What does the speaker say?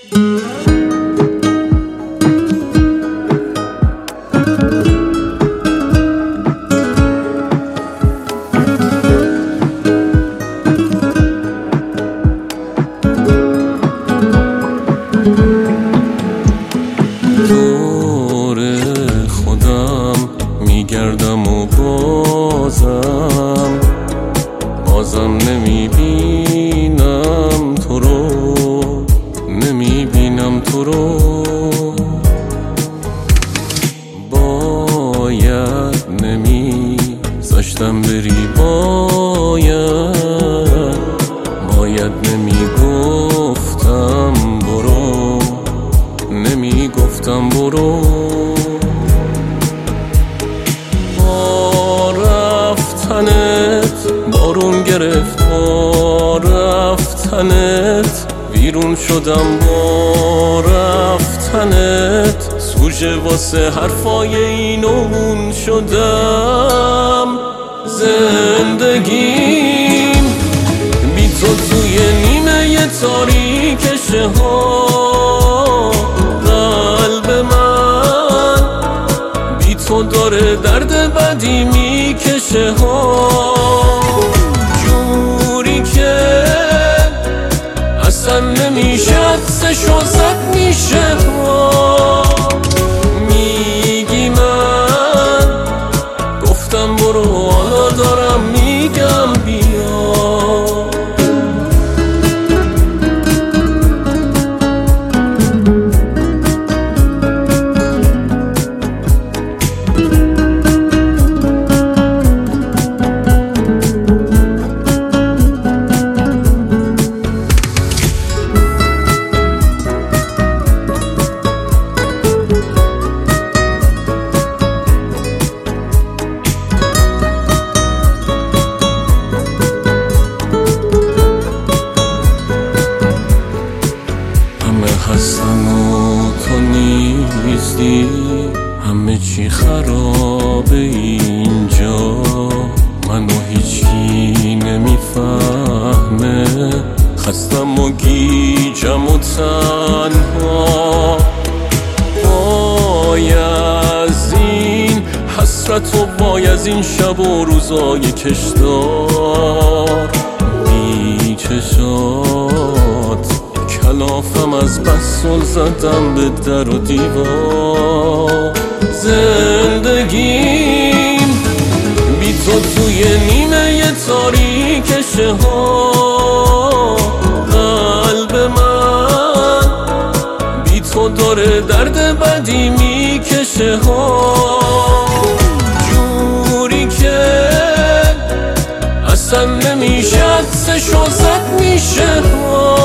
میگردم و بازم نمیبینم تو رو باید نمیذاشتم بری، باید نمیگفتم برو بارون گرفت با رفتنت، ویرون شدم با رفتنت، سوژه واسه حرفای این و اون شدم. زندگیم بی تو توی نیمه تاریک شهر، قلب من بی تو داره درد بدی میکشه ها، جوری که اصلا نمیشه حدسشو زد میشه ها. میگی من گفتم برو، حالا دارم میگم بیا. هستم و تو نیستی، همه چی خرابه اینجا، منو هیچکی نمیفهمه، خستم و گیجم و تنها، بایزین حسرت و بایزین شب و روزای کشدار، بی چشات کلافم از بسل زدم به در و دیوار. زندگیم بی تو توی نیمه تاریک شهر، قلب من بی تو داره درد بدی میکشه ها، جوری که اصلا نمیشه حدسشو زد میشه ها.